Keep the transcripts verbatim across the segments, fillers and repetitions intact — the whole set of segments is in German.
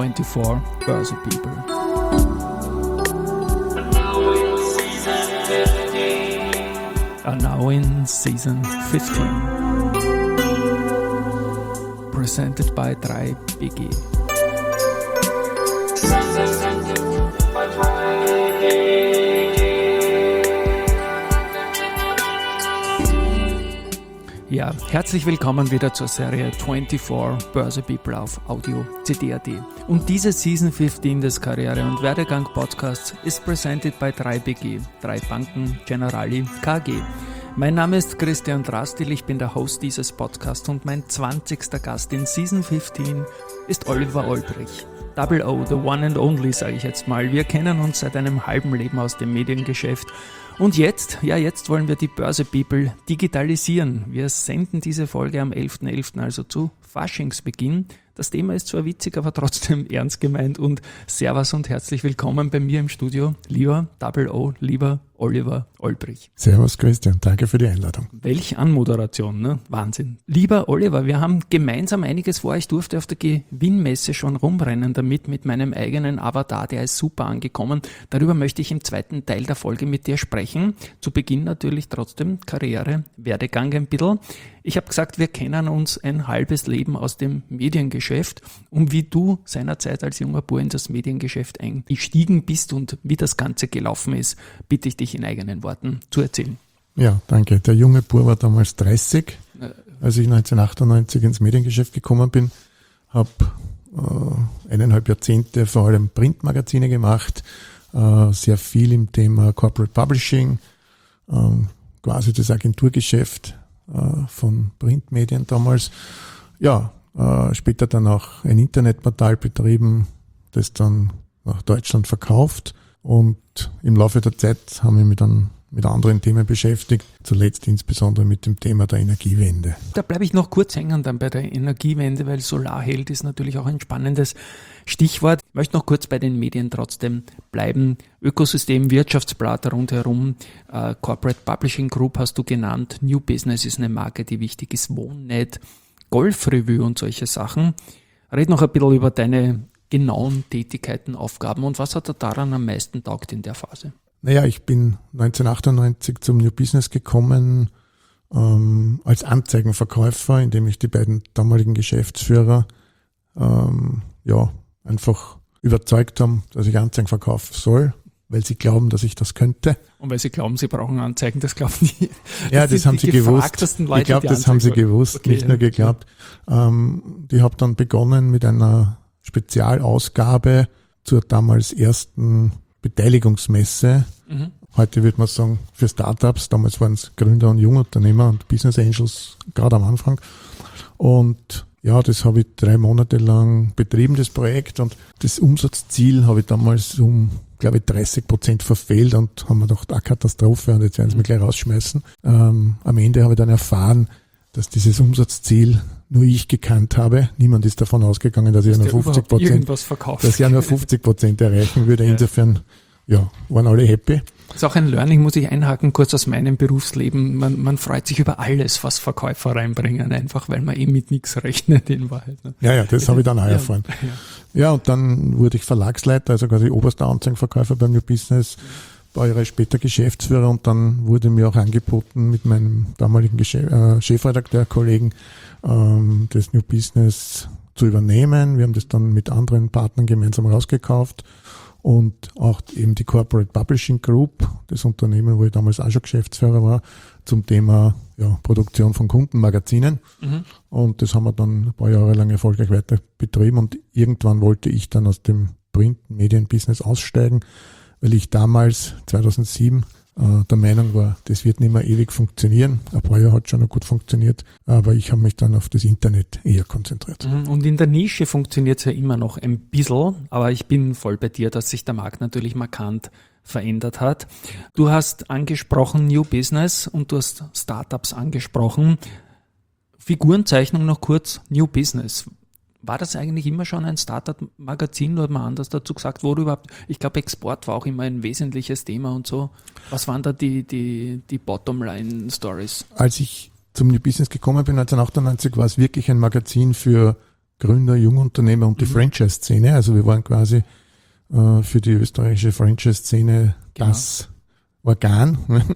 twenty-four Börse People. Are now in season fifteen. Presented by drei B G. Ja, herzlich willkommen wieder zur Serie twenty-four Börse People auf Audio C D punkt A T. Und diese Season fifteen des Karriere- und Werdegang-Podcasts ist presented by drei B G, drei Banken Generali K G. Mein Name ist Christian Drastil, ich bin der Host dieses Podcasts und mein zwanzigster Gast in Season fifteen ist Oliver Olbrich. Double O, the one and only, sage ich jetzt mal. Wir kennen uns seit einem halben Leben aus dem Mediengeschäft. Und jetzt, ja jetzt wollen wir die Börse People digitalisieren. Wir senden diese Folge am elften elften also zu Faschingsbeginn. Das Thema ist zwar witzig, aber trotzdem ernst gemeint und Servus und herzlich willkommen bei mir im Studio, lieber Double O, lieber Oliver Olbrich. Servus Christian, danke für die Einladung. Welch Anmoderation, ne? Wahnsinn. Lieber Oliver, wir haben gemeinsam einiges vor. Ich durfte auf der Gewinnmesse schon rumrennen damit mit meinem eigenen Avatar, der ist super angekommen. Darüber möchte ich im zweiten Teil der Folge mit dir sprechen. Zu Beginn natürlich trotzdem Karriere, Werdegang ein bisschen. Ich habe gesagt, wir kennen uns ein halbes Leben aus dem Mediengeschäft und wie du seinerzeit als junger Bub in das Mediengeschäft eingestiegen bist und wie das Ganze gelaufen ist, bitte ich dich in eigenen Worten zu erzählen. Ja, danke. Der junge Bub war damals dreißig, als ich neunzehnhundertachtundneunzig ins Mediengeschäft gekommen bin, habe äh, eineinhalb Jahrzehnte vor allem Printmagazine gemacht, äh, sehr viel im Thema Corporate Publishing, äh, quasi das Agenturgeschäft äh, von Printmedien damals. Ja, äh, später dann auch ein Internetportal betrieben, das dann nach Deutschland verkauft. Und im Laufe der Zeit haben wir mich dann mit anderen Themen beschäftigt, zuletzt insbesondere mit dem Thema der Energiewende. Da bleibe ich noch kurz hängen dann bei der Energiewende, weil Solarheld ist natürlich auch ein spannendes Stichwort. Ich möchte noch kurz bei den Medien trotzdem bleiben. Ökosystem, Wirtschaftsblatt rundherum, äh, Corporate Publishing Group hast du genannt, New Business ist eine Marke, die wichtig ist, Wohnnet, Golfrevue und solche Sachen. Red noch ein bisschen über deine genauen Tätigkeiten, Aufgaben und was hat dir daran am meisten taugt in der Phase? Naja, ich bin neunzehnhundertachtundneunzig zum New Business gekommen ähm, als Anzeigenverkäufer, indem ich die beiden damaligen Geschäftsführer ähm, ja einfach überzeugt haben, dass ich Anzeigen verkaufen soll, weil sie glauben, dass ich das könnte. Und weil sie glauben, sie brauchen Anzeigen, das glauben die. Ja, das, das haben sie gewusst. Leute, ich glaube, das haben sie gewusst, okay, nicht nur geglaubt. Ähm, die habe dann begonnen mit einer Spezialausgabe zur damals ersten Beteiligungsmesse. Mhm. Heute würde man sagen für Startups. Damals waren es Gründer und Jungunternehmer und Business Angels gerade am Anfang. Und ja, das habe ich drei Monate lang betrieben, das Projekt. Und das Umsatzziel habe ich damals um, glaube ich, dreißig Prozent verfehlt und haben mir gedacht, ah, Katastrophe, und jetzt werden sie mich gleich rausschmeißen. Ähm, am Ende habe ich dann erfahren, dass dieses Umsatzziel nur ich gekannt habe. Niemand ist davon ausgegangen, dass, dass ich nur fünfzig Prozent, dass ich nur fünfzig Prozent erreichen würde. Ja. Insofern, ja, waren alle happy. Das ist auch ein Learning, muss ich einhaken, kurz aus meinem Berufsleben. Man, man freut sich über alles, was Verkäufer reinbringen, einfach weil man eben mit nichts rechnet in Wahrheit. Ne? Ja, ja, das habe ich dann auch ja, erfahren. Ja. ja, und dann wurde ich Verlagsleiter, also quasi oberster Anzeigenverkäufer beim New Business. Ein paar Jahre später Geschäftsführer und dann wurde mir auch angeboten mit meinem damaligen Geschäf- äh, Chefredakteur, Kollegen, ähm, das New Business zu übernehmen. Wir haben das dann mit anderen Partnern gemeinsam rausgekauft und auch eben die Corporate Publishing Group, das Unternehmen, wo ich damals auch schon Geschäftsführer war, zum Thema ja, Produktion von Kundenmagazinen. Mhm. Und das haben wir dann ein paar Jahre lang erfolgreich weiter betrieben und irgendwann wollte ich dann aus dem Print-Medien-Business aussteigen, weil ich damals, zweitausendsieben, äh, der Meinung war, das wird nicht mehr ewig funktionieren. Ein paar Jahre hat schon noch gut funktioniert, aber ich habe mich dann auf das Internet eher konzentriert. Und in der Nische funktioniert es ja immer noch ein bisschen, aber ich bin voll bei dir, dass sich der Markt natürlich markant verändert hat. Du hast angesprochen New Business und du hast Startups angesprochen. Figurenzeichnung noch kurz, New Business. War das eigentlich immer schon ein Startup-Magazin oder hat man anders dazu gesagt, wo du überhaupt, ich glaube Export war auch immer ein wesentliches Thema und so. Was waren da die, die, die Bottomline-Stories? Als ich zum New Business gekommen bin, neunzehnhundertachtundneunzig, war es wirklich ein Magazin für Gründer, Jungunternehmer und die Mhm. Franchise-Szene. Also wir waren quasi äh, für die österreichische Franchise-Szene Genau. das Organ.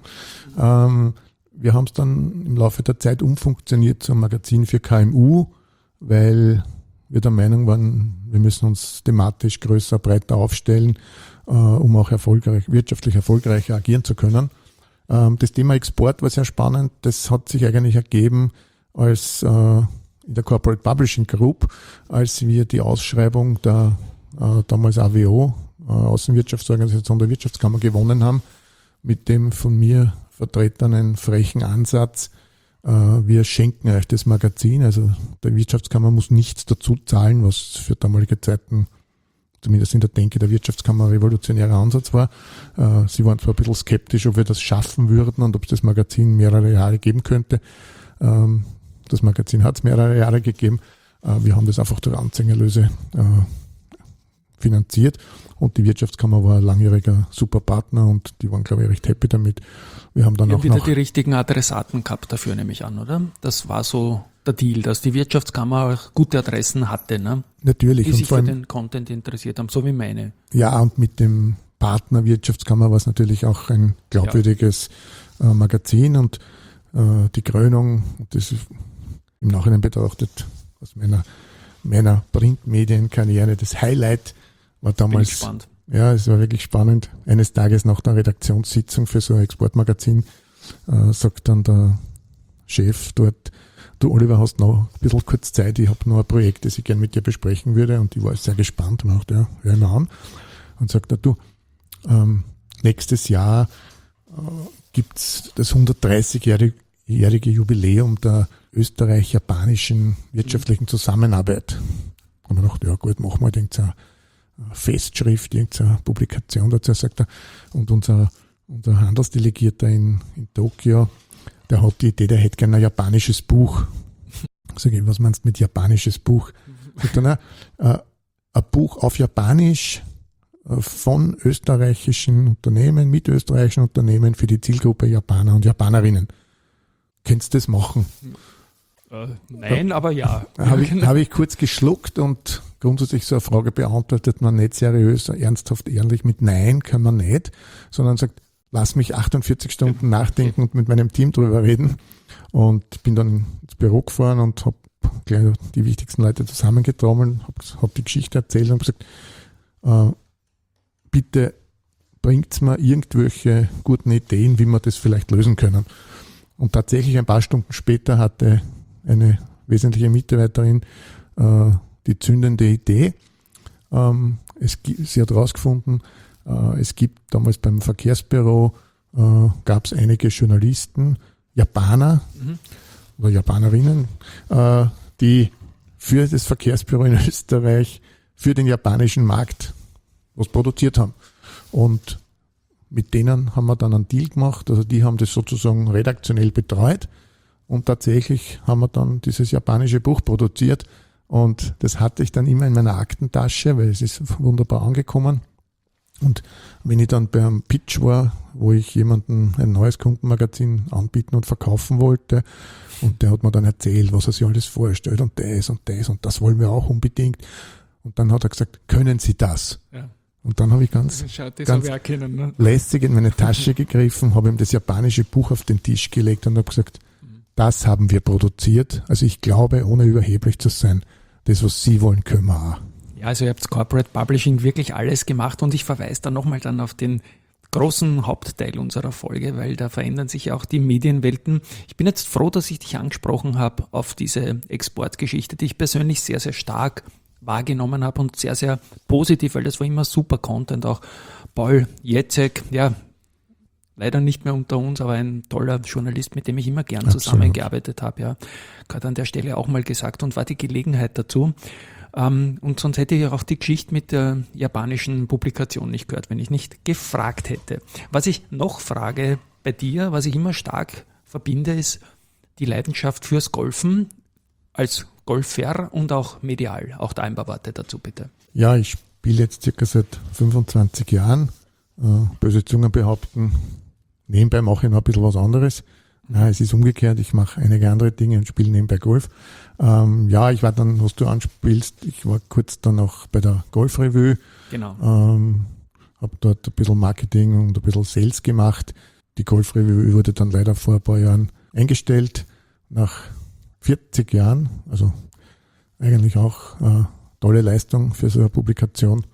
ähm, wir haben es dann im Laufe der Zeit umfunktioniert zum Magazin für K M U, weil wir der Meinung waren, wir müssen uns thematisch größer, breiter aufstellen, äh, um auch erfolgreich, wirtschaftlich erfolgreicher agieren zu können. Ähm, das Thema Export war sehr spannend. Das hat sich eigentlich ergeben, als äh, in der Corporate Publishing Group, als wir die Ausschreibung der äh, damals A W O, äh, Außenwirtschaftsorganisation der Wirtschaftskammer, gewonnen haben, mit dem von mir vertretenen frechen Ansatz, äh, wir schenken euch das Magazin, also der Wirtschaftskammer muss nichts dazu zahlen, was für damalige Zeiten, zumindest in der Denke der Wirtschaftskammer, revolutionärer Ansatz war. Äh, sie waren zwar ein bisschen skeptisch, ob wir das schaffen würden und ob es das Magazin mehrere Jahre geben könnte. Ähm, das Magazin hat es mehrere Jahre gegeben. Äh, wir haben das einfach durch Anzeigenerlöse äh, finanziert und die Wirtschaftskammer war ein langjähriger Superpartner und die waren, glaube ich, recht happy damit. Wir haben dann Ihr auch habt wieder noch die richtigen Adressaten gehabt dafür, nehme ich an, oder? Das war so der Deal, dass die Wirtschaftskammer auch gute Adressen hatte, ne? natürlich Die und sich vor für allem, den Content interessiert haben, so wie meine. ja, und mit dem Partner Wirtschaftskammer war es natürlich auch ein glaubwürdiges äh, Magazin und äh, die Krönung, das ist im Nachhinein betrachtet aus meiner, meiner Printmedienkarriere das Highlight war Bin ich damals. gespannt. Ja, es war wirklich spannend. Eines Tages nach der Redaktionssitzung für so ein Exportmagazin äh, sagt dann der Chef dort, du Oliver, hast noch ein bisschen kurz Zeit, ich habe noch ein Projekt, das ich gerne mit dir besprechen würde, und ich war sehr gespannt und dachte, ja, hör mal an. Und sagt er, du, ähm, nächstes Jahr äh, gibt's das hundertdreißigjährige Jubiläum der österreich-japanischen wirtschaftlichen Zusammenarbeit. Und ich dachte, ja gut, machen wir irgendeine Festschrift, irgendeine Publikation dazu, sagt er. Und unser, unser Handelsdelegierter in, in Tokio, der hat die Idee, der hätte gerne ein japanisches Buch. Sag ich, was meinst du mit japanisches Buch? Sagt er, na, äh, ein Buch auf Japanisch äh, von österreichischen Unternehmen, mit österreichischen Unternehmen für die Zielgruppe Japaner und Japanerinnen. Könntest du das machen? Äh, nein, aber ja. Habe ich, hab ich kurz geschluckt und grundsätzlich so eine Frage beantwortet man nicht seriös, ernsthaft, ehrlich mit Nein kann man nicht, sondern sagt, lass mich achtundvierzig Stunden nachdenken und mit meinem Team drüber reden, und bin dann ins Büro gefahren und habe gleich die wichtigsten Leute zusammengetrommelt, habe hab die Geschichte erzählt und gesagt, äh, bitte bringt's mir irgendwelche guten Ideen, wie wir das vielleicht lösen können. Und tatsächlich ein paar Stunden später hatte eine wesentliche Mitarbeiterin äh, die zündende Idee. Ähm, es, sie hat herausgefunden, äh, es gibt damals beim Verkehrsbüro, äh, gab es einige Journalisten, Japaner mhm. oder Japanerinnen, äh, die für das Verkehrsbüro in Österreich, für den japanischen Markt was produziert haben. Und mit denen haben wir dann einen Deal gemacht, also die haben das sozusagen redaktionell betreut, und tatsächlich haben wir dann dieses japanische Buch produziert, und das hatte ich dann immer in meiner Aktentasche, weil es ist wunderbar angekommen. Und wenn ich dann beim Pitch war, wo ich jemandem ein neues Kundenmagazin anbieten und verkaufen wollte, und der hat mir dann erzählt, was er sich alles vorstellt und das und das und das wollen wir auch unbedingt. Und dann hat er gesagt, können Sie das? Ja. Und dann habe ich ganz, ganz erkennen, ne? lässig in meine Tasche gegriffen, habe ihm das japanische Buch auf den Tisch gelegt und habe gesagt, das haben wir produziert. Also ich glaube, ohne überheblich zu sein, das, was Sie wollen, können wir auch. Ja, also ihr habt Corporate Publishing wirklich alles gemacht, und ich verweise da nochmal dann auf den großen Hauptteil unserer Folge, weil da verändern sich auch die Medienwelten. Ich bin jetzt froh, dass ich dich angesprochen habe auf diese Exportgeschichte, die ich persönlich sehr, sehr stark wahrgenommen habe und sehr, sehr positiv, weil das war immer super Content. Auch Paul Jetzek, ja, leider nicht mehr unter uns, aber ein toller Journalist, mit dem ich immer gern Absolut. zusammengearbeitet habe. Ja, gerade an der Stelle auch mal gesagt, und war die Gelegenheit dazu. Um, und sonst hätte ich auch die Geschichte mit der japanischen Publikation nicht gehört, wenn ich nicht gefragt hätte. Was ich noch frage bei dir, was ich immer stark verbinde, ist die Leidenschaft fürs Golfen als Golfer und auch medial. Auch da ein paar Worte dazu, bitte. Ja, ich spiele jetzt circa seit fünfundzwanzig Jahren. Äh, böse Zungen behaupten, nebenbei mache ich noch ein bisschen was anderes. Ja, es ist umgekehrt, ich mache einige andere Dinge und spiele nebenbei Golf. Ähm, ja, ich war dann, was du anspielst, ich war kurz dann auch bei der Golfrevue. Genau. Ähm, habe dort ein bisschen Marketing und ein bisschen Sales gemacht. Die Golfrevue wurde dann leider vor ein paar Jahren eingestellt, nach vierzig Jahren, also eigentlich auch eine tolle Leistung für so eine Publikation.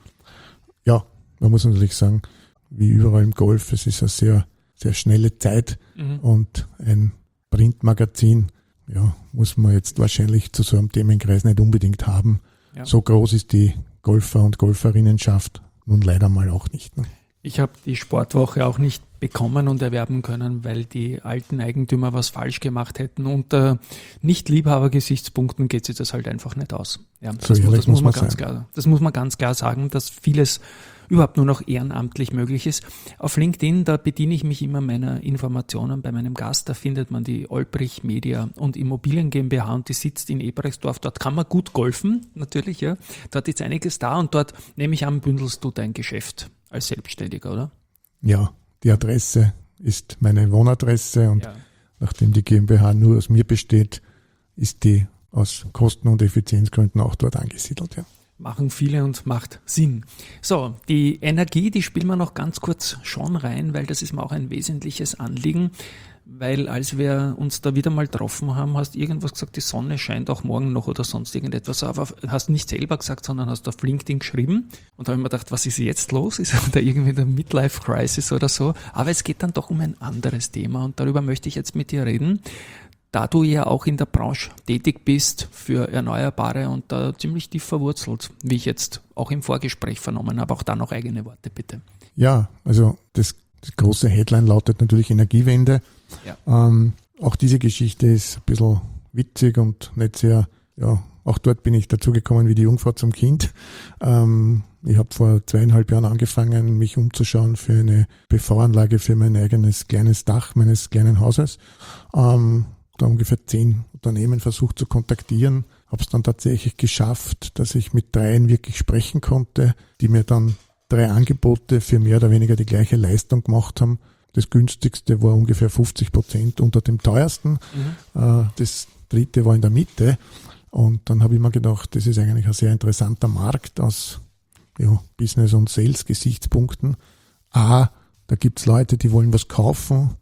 Ja, man muss natürlich sagen, wie überall im Golf, es ist eine sehr, sehr schnelle Zeit mhm. und ein Printmagazin, ja, muss man jetzt wahrscheinlich zu so einem Themenkreis nicht unbedingt haben. Ja. So groß ist die Golfer- und Golferinnenschaft nun leider mal auch nicht. Ne? Ich habe die Sportwoche auch nicht bekommen und erwerben können, weil die alten Eigentümer was falsch gemacht hätten. Unter Nicht-Liebhaber-Gesichtspunkten geht sich das halt einfach nicht aus. Ja, das, so das, muss man ganz sein. klar, das muss man ganz klar sagen, dass vieles überhaupt nur noch ehrenamtlich möglich ist. Auf LinkedIn, da bediene ich mich immer meiner Informationen bei meinem Gast. Da findet man die Olbrich Media und Immobilien GmbH und die sitzt in Ebrechtsdorf. Dort kann man gut golfen, natürlich, ja. Dort ist einiges da und dort, nehme ich an, bündelst du dein Geschäft als Selbstständiger, oder? Ja, die Adresse ist meine Wohnadresse und ja. Nachdem die GmbH nur aus mir besteht, ist die aus Kosten- und Effizienzgründen auch dort angesiedelt, ja. Machen viele und macht Sinn. So, die Energie, die spielen wir noch ganz kurz schon rein, weil das ist mir auch ein wesentliches Anliegen, weil als wir uns da wieder mal getroffen haben, hast irgendwas gesagt, die Sonne scheint auch morgen noch oder sonst irgendetwas, aber hast nicht selber gesagt, sondern hast auf LinkedIn geschrieben und da habe ich mir gedacht, was ist jetzt los? Ist da irgendwie eine Midlife-Crisis oder so? Aber es geht dann doch um ein anderes Thema und darüber möchte ich jetzt mit dir reden. Da du ja auch in der Branche tätig bist für Erneuerbare und da ziemlich tief verwurzelt, wie ich jetzt auch im Vorgespräch vernommen habe, auch da noch eigene Worte bitte. Ja, also das, das große Headline lautet natürlich Energiewende. Ja. Ähm, auch diese Geschichte ist ein bisschen witzig und nicht sehr, ja, auch dort bin ich dazu gekommen wie die Jungfrau zum Kind. Ähm, ich habe vor zweieinhalb Jahren angefangen, mich umzuschauen für eine P V-Anlage für mein eigenes kleines Dach meines kleinen Hauses. Ähm, da ungefähr zehn Unternehmen versucht zu kontaktieren, habe es dann tatsächlich geschafft, dass ich mit dreien wirklich sprechen konnte, die mir dann drei Angebote für mehr oder weniger die gleiche Leistung gemacht haben. Das günstigste war ungefähr fünfzig Prozent unter dem teuersten, mhm. das dritte war in der Mitte und dann habe ich mir gedacht, das ist eigentlich ein sehr interessanter Markt aus ja, Business- und Sales-Gesichtspunkten. A, da gibt es Leute, die wollen was kaufen,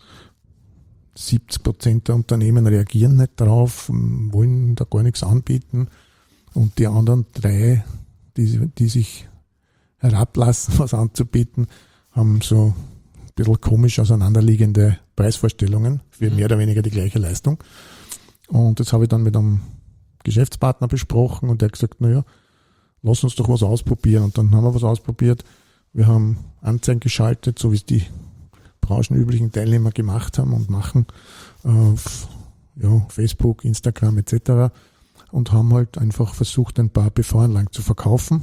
siebzig Prozent der Unternehmen reagieren nicht drauf, wollen da gar nichts anbieten. Und die anderen drei, die, die sich herablassen, was anzubieten, haben so ein bisschen komisch auseinanderliegende Preisvorstellungen für mehr oder weniger die gleiche Leistung. Und das habe ich dann mit einem Geschäftspartner besprochen und der hat gesagt, naja, lass uns doch was ausprobieren. Und dann haben wir was ausprobiert. Wir haben Anzeigen geschaltet, so wie es die branchenüblichen Teilnehmer gemacht haben und machen auf ja, Facebook, Instagram et cetera und haben halt einfach versucht, ein paar P V-Anlagen zu verkaufen,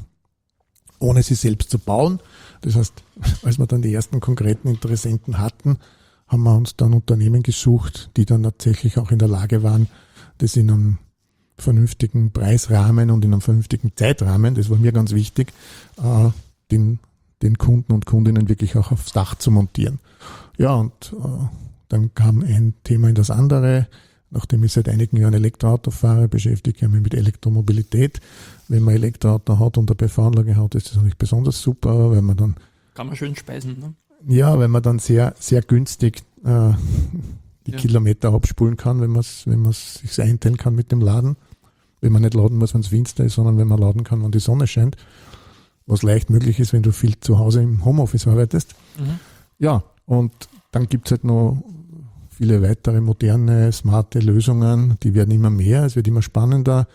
ohne sie selbst zu bauen. Das heißt, als wir dann die ersten konkreten Interessenten hatten, haben wir uns dann Unternehmen gesucht, die dann tatsächlich auch in der Lage waren, das in einem vernünftigen Preisrahmen und in einem vernünftigen Zeitrahmen, das war mir ganz wichtig, äh, den den Kunden und Kundinnen wirklich auch aufs Dach zu montieren. Ja, und äh, dann kam ein Thema in das andere. Nachdem ich seit einigen Jahren Elektroauto fahre, beschäftige ich mich mit Elektromobilität. Wenn man Elektroauto hat und eine P V-Anlage hat, ist das natürlich besonders super, weil man dann... Kann man schön speisen, ne? Ja, weil man dann sehr, sehr günstig äh, die ja. Kilometer abspulen kann, wenn man es wenn man es sich einteilen kann mit dem Laden. Wenn man nicht laden muss, wenn es finster ist, sondern wenn man laden kann, wenn die Sonne scheint. Was leicht möglich ist, wenn du viel zu Hause im Homeoffice arbeitest. Mhm. Ja, und dann gibt es halt noch viele weitere moderne, smarte Lösungen, die werden immer mehr, es wird immer spannender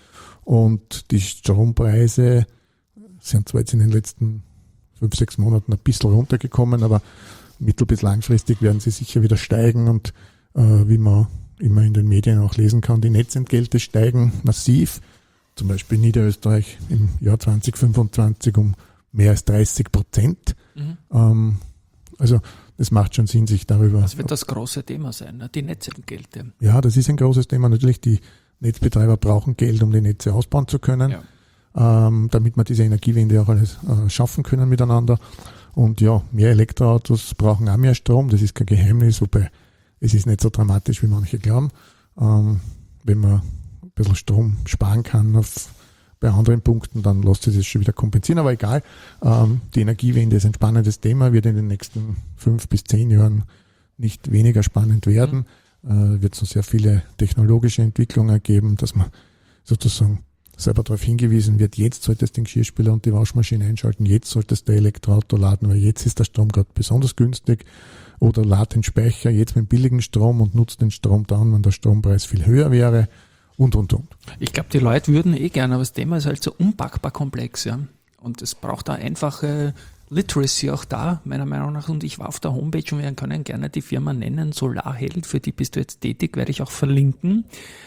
und die Strompreise sind zwar jetzt in den letzten fünf, sechs Monaten ein bisschen runtergekommen, aber mittel- bis langfristig werden sie sicher wieder steigen und äh, wie man immer in den Medien auch lesen kann, die Netzentgelte steigen massiv. Zum Beispiel in Niederösterreich im Jahr zwanzig fünfundzwanzig um mehr als dreißig Prozent. Mhm. Ähm, also es macht schon Sinn, sich darüber... Das wird das große Thema sein, ne? Die Netzentgelte. Ja, das ist ein großes Thema. Natürlich, die Netzbetreiber brauchen Geld, um die Netze ausbauen zu können, ja. ähm, damit wir diese Energiewende auch alles äh, schaffen können miteinander. Und ja, mehr Elektroautos brauchen auch mehr Strom, das ist kein Geheimnis, wobei es ist nicht so dramatisch, wie manche glauben. Ähm, wenn man ein bisschen Strom sparen kann auf, bei anderen Punkten, dann lässt sich das schon wieder kompensieren. Aber egal, ähm, die Energiewende ist ein spannendes Thema, wird in den nächsten fünf bis zehn Jahren nicht weniger spannend werden. Mhm. Äh, wird es noch sehr viele technologische Entwicklungen geben, dass man sozusagen selber darauf hingewiesen wird, jetzt solltest du den Geschirrspüler und die Waschmaschine einschalten, jetzt solltest du ein Elektroauto laden, weil jetzt ist der Strom gerade besonders günstig, oder lad den Speicher jetzt mit billigen Strom und nutzt den Strom dann, wenn der Strompreis viel höher wäre und, und, und. Ich glaube, die Leute würden eh gerne, aber das Thema ist halt so unpackbar komplex, ja. Und es braucht da einfache Literacy auch da, meiner Meinung nach. Und ich war auf der Homepage und wir können gerne die Firma nennen, Solarheld, für die bist du jetzt tätig, werde ich auch verlinken.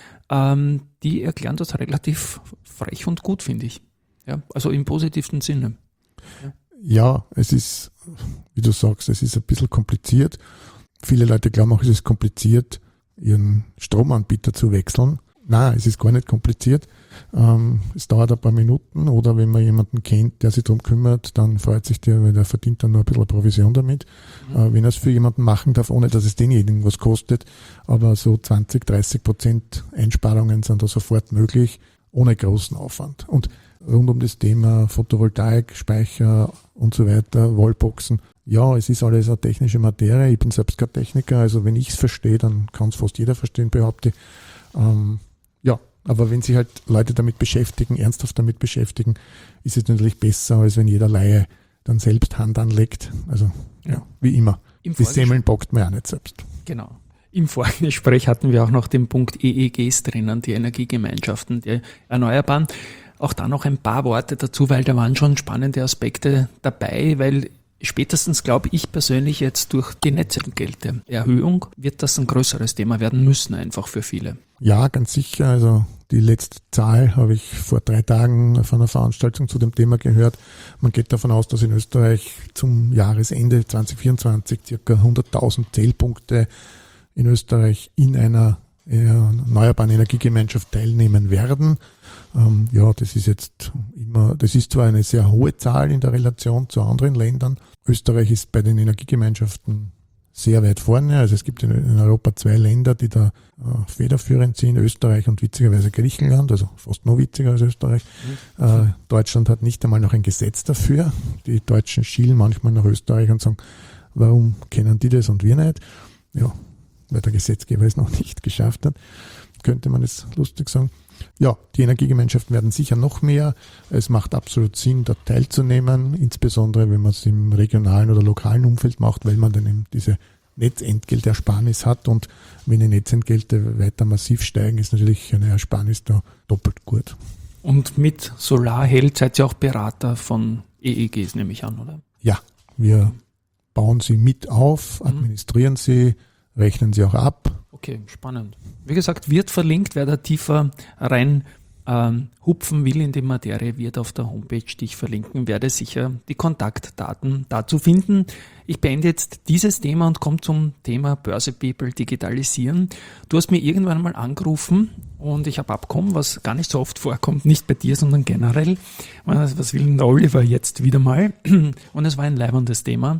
Ähm, die erklären das relativ frech und gut, finde ich. Ja, also im positivsten Sinne. Ja. ja, es ist, wie du sagst, es ist ein bisschen kompliziert. Viele Leute glauben auch, es ist kompliziert, ihren Stromanbieter zu wechseln. Nein, es ist gar nicht kompliziert. Ähm, es dauert ein paar Minuten, oder wenn man jemanden kennt, der sich darum kümmert, dann freut sich der, weil der verdient dann nur ein bisschen Provision damit. Mhm. Äh, wenn er es für jemanden machen darf, ohne dass es denjenigen was kostet. Aber so zwanzig, dreißig Prozent Einsparungen sind da sofort möglich, ohne großen Aufwand. Und rund um das Thema Photovoltaik, Speicher und so weiter, Wallboxen, ja, es ist alles eine technische Materie. Ich bin selbst kein Techniker, also wenn ich es verstehe, dann kann es fast jeder verstehen, behaupte ich. Ähm, ja, aber wenn sich halt Leute damit beschäftigen, ernsthaft damit beschäftigen, ist es natürlich besser, als wenn jeder Laie dann selbst Hand anlegt. Also, ja, wie immer. Im die Semmeln backt man ja nicht selbst. Genau. Im Vorgespräch hatten wir auch noch den Punkt E E Gs drinnen, die Energiegemeinschaften, die Erneuerbaren. Auch da noch ein paar Worte dazu, weil da waren schon spannende Aspekte dabei, weil spätestens, glaube ich persönlich, jetzt durch die Netzentgelte-Erhöhung wird das ein größeres Thema werden müssen, einfach für viele. Ja, ganz sicher. Also die letzte Zahl habe ich vor drei Tagen auf einer Veranstaltung zu dem Thema gehört. Man geht davon aus, dass in Österreich zum Jahresende zwanzig vierundzwanzig circa hunderttausend Zählpunkte in Österreich in einer erneuerbaren Energiegemeinschaft teilnehmen werden. Ähm, ja, das ist jetzt immer, das ist zwar eine sehr hohe Zahl in der Relation zu anderen Ländern. Österreich ist bei den Energiegemeinschaften sehr weit vorne. Also es gibt in, in Europa zwei Länder, die da äh, federführend sind, Österreich und witzigerweise Griechenland, also fast noch witziger als Österreich. Mhm. Äh, Deutschland hat nicht einmal noch ein Gesetz dafür. Die Deutschen schielen manchmal nach Österreich und sagen, warum kennen die das und wir nicht? Ja, weil der Gesetzgeber es noch nicht geschafft hat, könnte man es lustig sagen. Ja, die Energiegemeinschaften werden sicher noch mehr. Es macht absolut Sinn, da teilzunehmen, insbesondere wenn man es im regionalen oder lokalen Umfeld macht, weil man dann eben diese Netzentgeltersparnis hat, und wenn die Netzentgelte weiter massiv steigen, ist natürlich eine Ersparnis da doppelt gut. Und mit Solarheld seid ihr auch Berater von E E Gs, nehme ich an, oder? Ja, wir bauen sie mit auf, administrieren sie, rechnen sie auch ab. Okay, spannend. Wie gesagt, wird verlinkt, wer da tiefer rein ähm, hupfen will in die Materie, wird auf der Homepage, die ich verlinken werde, sicher die Kontaktdaten dazu finden. Ich beende jetzt dieses Thema und komme zum Thema Börse People digitalisieren. Du hast mir irgendwann mal angerufen und ich habe abgekommen, was gar nicht so oft vorkommt, nicht bei dir, sondern generell. Was will denn der Oliver jetzt wieder mal? Und es war ein leibendes Thema.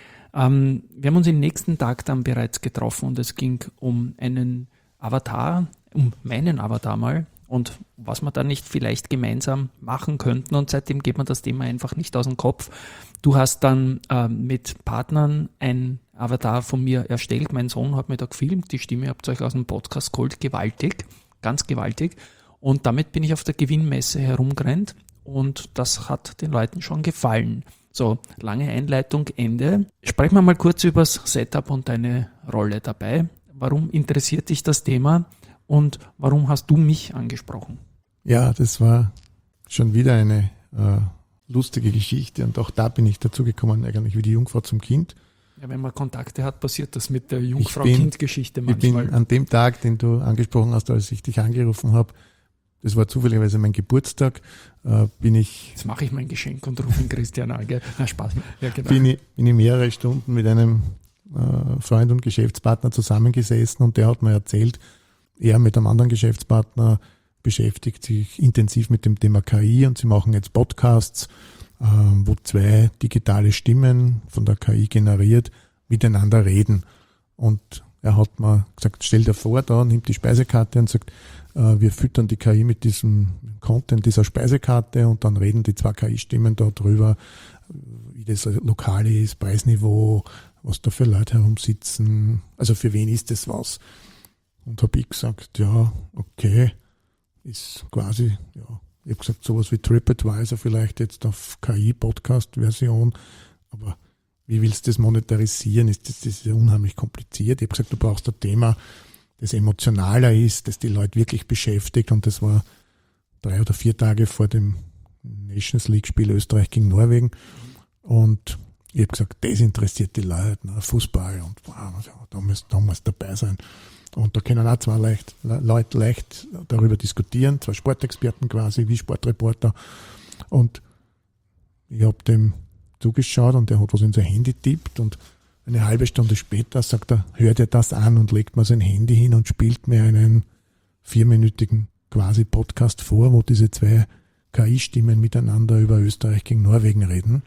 Ähm, wir haben uns am nächsten Tag dann bereits getroffen und es ging um einen Avatar, um meinen Avatar mal und was wir da nicht vielleicht gemeinsam machen könnten, und seitdem geht mir das Thema einfach nicht aus dem Kopf. Du hast dann ähm, mit Partnern ein Avatar von mir erstellt, mein Sohn hat mir da gefilmt, die Stimme habt ihr euch aus dem Podcast geholt, gewaltig, ganz gewaltig, und damit bin ich auf der Gewinnmesse herumgerannt und das hat den Leuten schon gefallen. So, lange Einleitung, Ende. Sprechen wir mal kurz über das Setup und deine Rolle dabei. Warum interessiert dich das Thema und warum hast du mich angesprochen? Ja, das war schon wieder eine äh, lustige Geschichte, und auch da bin ich dazu gekommen, eigentlich wie die Jungfrau zum Kind. Ja, wenn man Kontakte hat, passiert das mit der Jungfrau-Kind-Geschichte manchmal. Ich bin an dem Tag, den du angesprochen hast, als ich dich angerufen habe, das war zufälligerweise mein Geburtstag, äh, bin ich... Jetzt mache ich mein Geschenk und rufe ihn Christian an, gell? Na, Spaß. Ja, genau. bin, ich, bin ich mehrere Stunden mit einem äh, Freund und Geschäftspartner zusammengesessen, und der hat mir erzählt, er mit einem anderen Geschäftspartner beschäftigt sich intensiv mit dem Thema K I, und sie machen jetzt Podcasts, äh, wo zwei digitale Stimmen von der K I generiert miteinander reden. Und er hat mir gesagt, stell dir vor, da nimmt die Speisekarte und sagt, äh, wir füttern die K I mit diesem Content dieser Speisekarte und dann reden die zwei K I-Stimmen da drüber, wie das Lokal ist, Preisniveau, was da für Leute herumsitzen, also für wen ist das was. Und habe ich gesagt, ja, okay, ist quasi, ja, ich habe gesagt, sowas wie TripAdvisor vielleicht jetzt auf K I-Podcast-Version, aber wie willst du das monetarisieren? Ist das, das ist ja unheimlich kompliziert. Ich habe gesagt, du brauchst ein Thema, das emotionaler ist, das die Leute wirklich beschäftigt, und das war drei oder vier Tage vor dem Nations League-Spiel Österreich gegen Norwegen, und ich habe gesagt, das interessiert die Leute, ne? Fußball, und wow, da muss, da muss dabei sein. Und da können auch zwei leicht, Leute leicht darüber diskutieren, zwei Sportexperten quasi, wie Sportreporter. Und ich habe dem zugeschaut und der hat was in sein Handy tippt, und eine halbe Stunde später sagt er, hör dir das an, und legt mir sein Handy hin und spielt mir einen vierminütigen quasi Podcast vor, wo diese zwei K I-Stimmen miteinander über Österreich gegen Norwegen reden.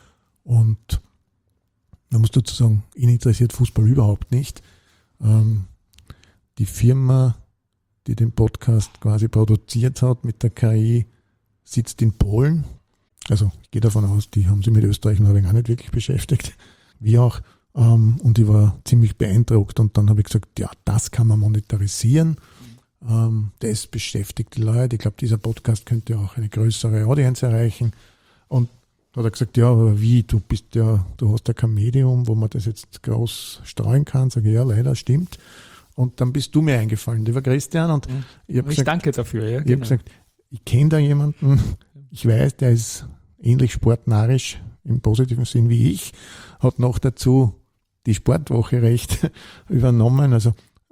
Und man muss dazu sagen, ihn interessiert Fußball überhaupt nicht. Ähm, die Firma, die den Podcast quasi produziert hat mit der K I, sitzt in Polen. Also ich gehe davon aus, die haben sich mit Österreich und Norwegen auch nicht wirklich beschäftigt. Wie auch. Ähm, und ich war ziemlich beeindruckt, und dann habe ich gesagt, ja, das kann man monetarisieren. Ähm, das beschäftigt die Leute. Ich glaube, dieser Podcast könnte auch eine größere Audience erreichen. Und da hat er gesagt, ja, aber wie, du bist ja, du hast ja kein Medium, wo man das jetzt groß streuen kann. Sage ich, ja, leider, stimmt. Und dann bist du mir eingefallen, lieber Christian. Und ja. ich, hab ich gesagt, danke dafür. Ja, ich genau. habe gesagt, ich kenne da jemanden, ich weiß, der ist ähnlich sportnarrisch im positiven Sinn wie ich, hat noch dazu die Sportwoche recht übernommen. Also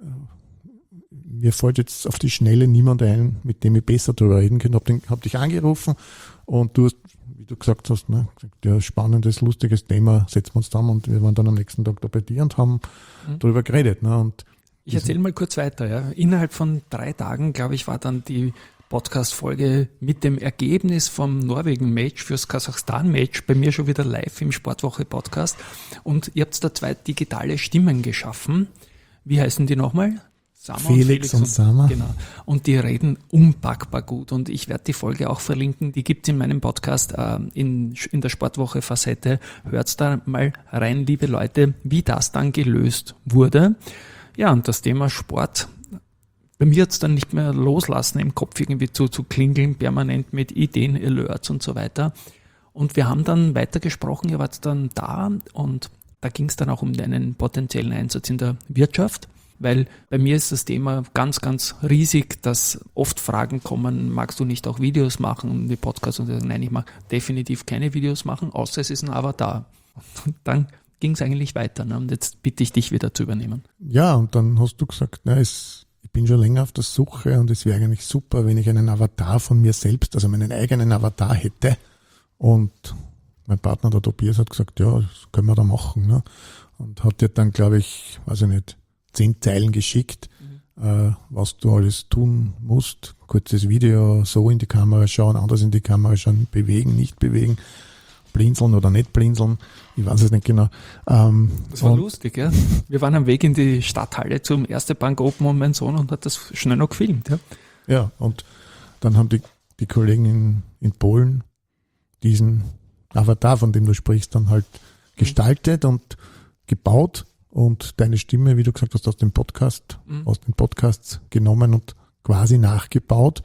mir fällt jetzt auf die Schnelle niemand ein, mit dem ich besser darüber reden kann. Ich habe hab dich angerufen, und du hast, wie du gesagt hast, ne, gesagt, ja, spannendes, lustiges Thema, setzen wir uns zusammen, und wir waren dann am nächsten Tag da bei dir und haben mhm. darüber geredet. Ne, und ich erzähle mal kurz weiter. Ja. Innerhalb von drei Tagen, glaube ich, war dann die Podcast-Folge mit dem Ergebnis vom Norwegen-Match fürs Kasachstan-Match bei mir schon wieder live im Sportwoche-Podcast. Und ihr habt da zwei digitale Stimmen geschaffen. Wie heißen die nochmal? Sama Felix, und, Felix und, und Sama. Genau. Und die reden unpackbar gut. Und ich werde die Folge auch verlinken. Die gibt es in meinem Podcast äh, in, in der Sportwoche-Facette. Hört da mal rein, liebe Leute, wie das dann gelöst wurde. Ja, und das Thema Sport, bei mir hat es dann nicht mehr loslassen, im Kopf irgendwie zu, zu klingeln, permanent mit Ideen, Alerts und so weiter. Und wir haben dann weitergesprochen, ihr wart dann da, und da ging es dann auch um einen potenziellen Einsatz in der Wirtschaft, weil bei mir ist das Thema ganz, ganz riesig, dass oft Fragen kommen, magst du nicht auch Videos machen, die Podcasts, und ich sage, nein, ich mag definitiv keine Videos machen, außer es ist ein Avatar. Und dann ging es eigentlich weiter, ne? Und jetzt bitte ich dich wieder zu übernehmen. Ja, und dann hast du gesagt, na, es, ich bin schon länger auf der Suche, und es wäre eigentlich super, wenn ich einen Avatar von mir selbst, also meinen eigenen Avatar hätte. Und mein Partner, der Tobias, hat gesagt, ja, das können wir da machen. Ne? Und hat dir dann, glaube ich, weiß ich nicht, zehn Zeilen geschickt, mhm. äh, was du alles tun musst. Kurzes Video, so in die Kamera schauen, anders in die Kamera schauen, bewegen, nicht bewegen, blinzeln oder nicht blinzeln, ich weiß es nicht genau. Ähm, das war lustig, ja. Wir waren am Weg in die Stadthalle zum Erste Bank Open, und mein Sohn und hat das schnell noch gefilmt. Ja, ja, und dann haben die, die Kollegen in, in Polen diesen Avatar, von dem du sprichst, dann halt mhm. gestaltet und gebaut, und deine Stimme, wie du gesagt hast, aus dem Podcast, mhm. aus den Podcasts genommen und quasi nachgebaut.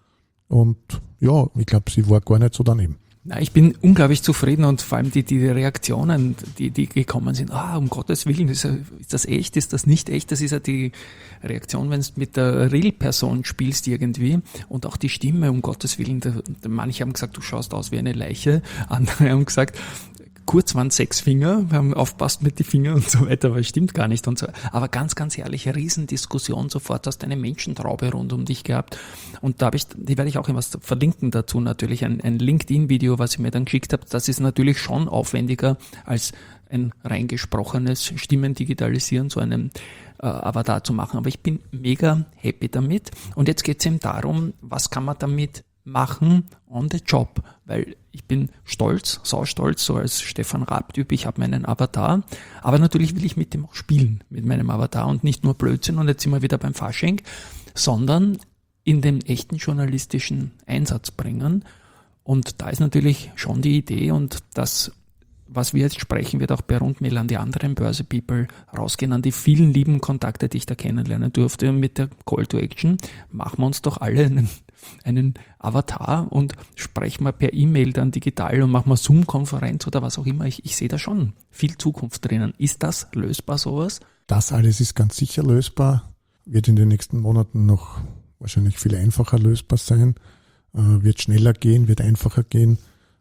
Und ja, ich glaube, sie war gar nicht so daneben. Na, ich bin unglaublich zufrieden, und vor allem die, die Reaktionen, die, die gekommen sind, ah, um Gottes Willen, ist, ist das echt, ist das nicht echt? Das ist ja die Reaktion, wenn du mit der Real-Person spielst irgendwie, und auch die Stimme, um Gottes Willen. Der, der, manche haben gesagt, du schaust aus wie eine Leiche, andere haben gesagt, kurz waren sechs Finger, wir haben aufpasst mit den Fingern und so weiter, aber es stimmt gar nicht und so. Aber ganz, ganz ehrlich, eine Riesendiskussion, sofort hast du eine Menschentraube rund um dich gehabt. Und da habe ich, die werde ich auch etwas verlinken dazu, natürlich ein, ein LinkedIn-Video, was ich mir dann geschickt habe. Das ist natürlich schon aufwendiger als ein reingesprochenes Stimmen digitalisieren, so einen äh, Avatar zu machen. Aber ich bin mega happy damit. Und jetzt geht es eben darum, was kann man damit machen on the job, weil ich bin stolz, saustolz, so als Stefan Raab-Typ, ich habe meinen Avatar, aber natürlich will ich mit dem auch spielen, mit meinem Avatar und nicht nur Blödsinn und jetzt sind wir wieder beim Fasching, sondern in den echten journalistischen Einsatz bringen. Und da ist natürlich schon die Idee und das, was wir jetzt sprechen, wird auch bei Rundmail an die anderen Börse-People rausgehen, an die vielen lieben Kontakte, die ich da kennenlernen durfte. Und mit der Call to Action machen wir uns doch alle einen, einen Avatar und sprechen wir per E-Mail dann digital und machen wir Zoom-Konferenz oder was auch immer. Ich, ich sehe da schon viel Zukunft drinnen. Ist das lösbar, sowas? Das alles ist ganz sicher lösbar, wird in den nächsten Monaten noch wahrscheinlich viel einfacher lösbar sein, äh, wird schneller gehen, wird einfacher gehen,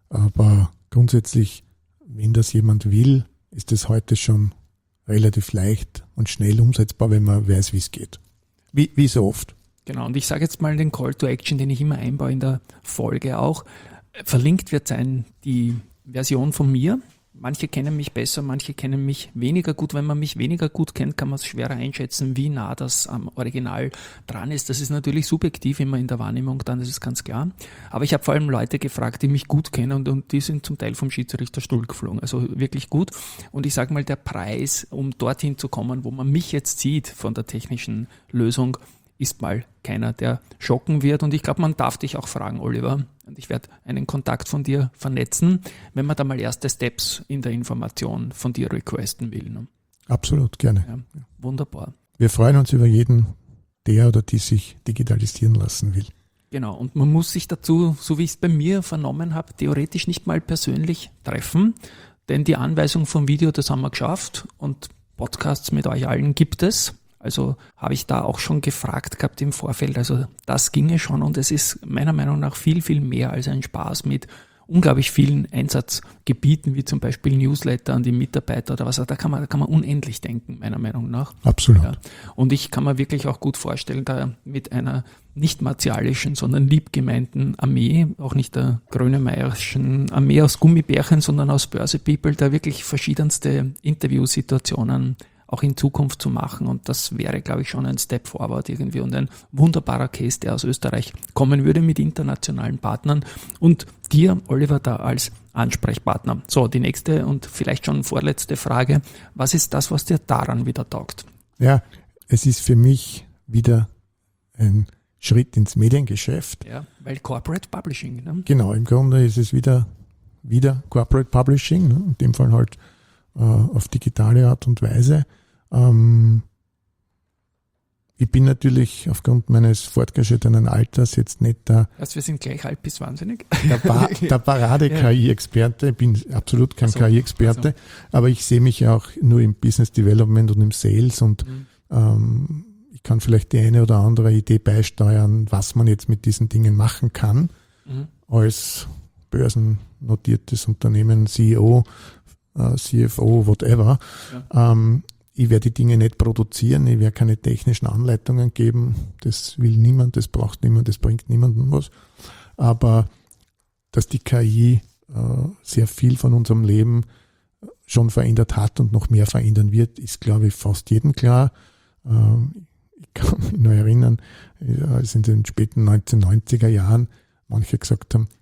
aber grundsätzlich, wenn das jemand will, ist es heute schon relativ leicht und schnell umsetzbar, wenn man weiß, wie es geht. Wie, wie so oft. Genau, und ich sage jetzt mal den Call to Action, den ich immer einbaue in der Folge auch. Verlinkt wird sein die Version von mir. Manche kennen mich besser, manche kennen mich weniger gut. Wenn man mich weniger gut kennt, kann man es schwerer einschätzen, wie nah das am Original dran ist. Das ist natürlich subjektiv immer in der Wahrnehmung, dann ist es ganz klar. Aber ich habe vor allem Leute gefragt, die mich gut kennen und, und die sind zum Teil vom Schiedsrichterstuhl geflogen. Also wirklich gut. Und ich sage mal, der Preis, um dorthin zu kommen, wo man mich jetzt sieht von der technischen Lösung, ist mal keiner, der schocken wird. Und ich glaube, man darf dich auch fragen, Oliver, und ich werde einen Kontakt von dir vernetzen, wenn man da mal erste Steps in der Information von dir requesten will. Ne? Absolut, gerne. Ja, wunderbar. Wir freuen uns über jeden, der oder die sich digitalisieren lassen will. Genau, und man muss sich dazu, so wie ich es bei mir vernommen habe, theoretisch nicht mal persönlich treffen, denn die Anweisung vom Video, das haben wir geschafft und Podcasts mit euch allen gibt es. Also habe ich da auch schon gefragt gehabt im Vorfeld. Also das ginge schon und es ist meiner Meinung nach viel, viel mehr als ein Spaß mit unglaublich vielen Einsatzgebieten, wie zum Beispiel Newsletter an die Mitarbeiter oder was. Da kann man, da kann man unendlich denken, meiner Meinung nach. Absolut. Ja. Und ich kann mir wirklich auch gut vorstellen, da mit einer nicht martialischen, sondern lieb gemeinten Armee, auch nicht der grönemeierischen Armee aus Gummibärchen, sondern aus Börse People, da wirklich verschiedenste Interviewsituationen auch in Zukunft zu machen und das wäre, glaube ich, schon ein Step forward irgendwie und ein wunderbarer Case, der aus Österreich kommen würde mit internationalen Partnern und dir, Oliver, da als Ansprechpartner. So, die nächste und vielleicht schon vorletzte Frage. Was ist das, was dir daran wieder taugt? Ja, es ist für mich wieder ein Schritt ins Mediengeschäft. Ja, weil Corporate Publishing. Ne? Genau, im Grunde ist es wieder, wieder Corporate Publishing, ne? In dem Fall halt äh, auf digitale Art und Weise. Ähm, ich bin natürlich aufgrund meines fortgeschrittenen Alters jetzt nicht der, also wir sind gleich alt bis wahnsinnig. der, ba- der Parade-K I-Experte, ich bin absolut kein so, K I-Experte, also. Aber ich sehe mich ja auch nur im Business Development und im Sales und mhm. ähm, ich kann vielleicht die eine oder andere Idee beisteuern, was man jetzt mit diesen Dingen machen kann, mhm. als börsennotiertes Unternehmen, C E O, äh, C F O, whatever. Ja. Ähm, ich werde die Dinge nicht produzieren, ich werde keine technischen Anleitungen geben, das will niemand, das braucht niemand, das bringt niemandem was. Aber dass die K I äh, sehr viel von unserem Leben schon verändert hat und noch mehr verändern wird, ist, glaube ich, fast jedem klar. Äh, ich kann mich noch erinnern, als in den späten neunzehnhundertneunziger Jahren manche gesagt haben,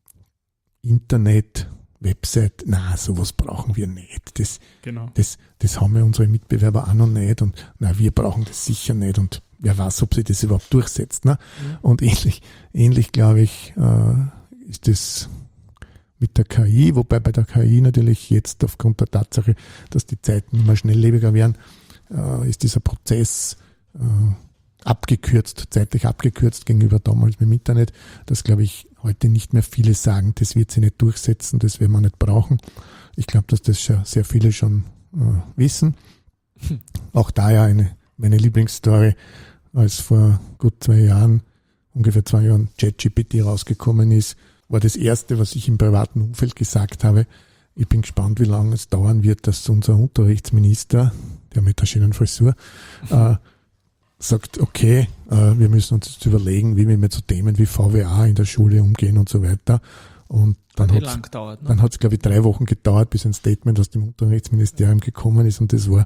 Internet, Website, na, sowas brauchen wir nicht. Das, genau. das, das haben ja unsere Mitbewerber auch noch nicht und na, wir brauchen das sicher nicht und wer weiß, ob sie das überhaupt durchsetzt. Ne? Mhm. Und ähnlich, ähnlich glaube ich, äh, ist das mit der K I, wobei bei der K I natürlich jetzt aufgrund der Tatsache, dass die Zeiten immer schnelllebiger werden, äh, ist dieser Prozess äh, abgekürzt, zeitlich abgekürzt gegenüber damals mit dem Internet, dass, glaube ich, heute nicht mehr viele sagen, das wird sie nicht durchsetzen, das werden wir nicht brauchen. Ich glaube, dass das schon sehr viele schon äh, wissen. Hm. Auch da ja eine, meine Lieblingsstory, als vor gut zwei Jahren, ungefähr zwei Jahren ChatGPT rausgekommen ist, war das erste, was ich im privaten Umfeld gesagt habe. Ich bin gespannt, wie lange es dauern wird, dass unser Unterrichtsminister, der mit der schönen Frisur, äh, sagt, okay, äh, wir müssen uns jetzt überlegen, wie wir mit so Themen wie V W A in der Schule umgehen und so weiter. Und dann hat es, ne? dann hat es, glaube ich, drei Wochen gedauert, bis ein Statement aus dem Unterrichtsministerium gekommen ist und das war,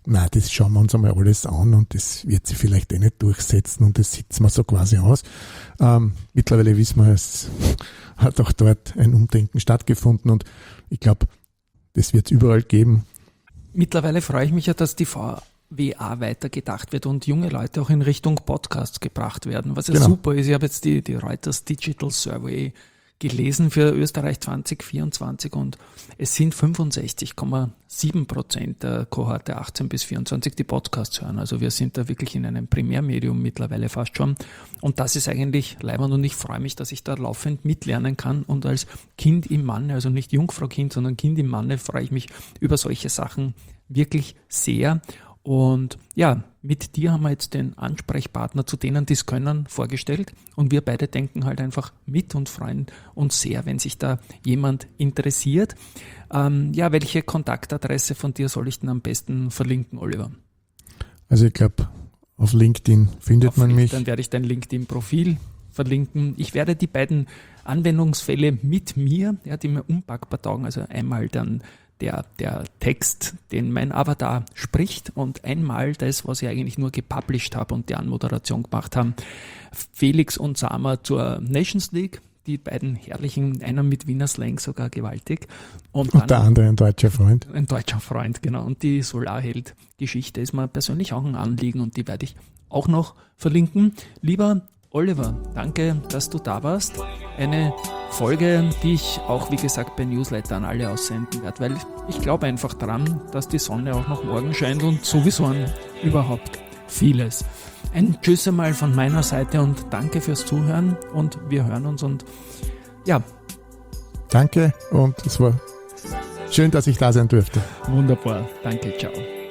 na, das schauen wir uns einmal alles an und das wird sich vielleicht eh nicht durchsetzen und das sitzen wir so quasi aus. Ähm, mittlerweile wissen wir, es hat auch dort ein Umdenken stattgefunden und ich glaube, das wird es überall geben. Mittlerweile freue ich mich ja, dass die V W A weiter gedacht wird und junge Leute auch in Richtung Podcasts gebracht werden, was ja genau. super ist. Ich habe jetzt die, die Reuters Digital Survey gelesen für Österreich zwanzig vierundzwanzig und es sind fünfundsechzig Komma sieben Prozent der Kohorte achtzehn bis vierundzwanzig, die Podcasts hören. Also wir sind da wirklich in einem Primärmedium mittlerweile fast schon und das ist eigentlich leibend und ich freue mich, dass ich da laufend mitlernen kann und als Kind im Manne, also nicht Jungfrau-Kind, sondern Kind im Manne, freue ich mich über solche Sachen wirklich sehr. Und ja, mit dir haben wir jetzt den Ansprechpartner zu denen, die es können, vorgestellt und wir beide denken halt einfach mit und freuen uns sehr, wenn sich da jemand interessiert. Ähm, ja, welche Kontaktadresse von dir soll ich denn am besten verlinken, Oliver? Also ich glaube, auf LinkedIn findet auf man LinkedIn, mich. Dann werde ich dein LinkedIn-Profil verlinken. Ich werde die beiden Anwendungsfälle mit mir, ja, die mir unpackbar taugen, also einmal dann Der, der Text, den mein Avatar spricht und einmal das, was ich eigentlich nur gepublished habe und die Anmoderation gemacht haben, Felix und Sama zur Nations League, die beiden herrlichen, einer mit Wiener Slang sogar gewaltig. Und, und der andere ein deutscher Freund. Ein deutscher Freund, genau. Und die Solarheld-Geschichte ist mir persönlich auch ein Anliegen und die werde ich auch noch verlinken. Lieber Oliver, danke, dass du da warst. Eine Folge, die ich auch, wie gesagt, bei Newsletter an alle aussenden werde, weil ich glaube einfach dran, dass die Sonne auch noch morgen scheint und sowieso an überhaupt vieles. Ein Tschüss einmal von meiner Seite und danke fürs Zuhören und wir hören uns und ja. Danke und es war schön, dass ich da sein durfte. Wunderbar, danke, ciao.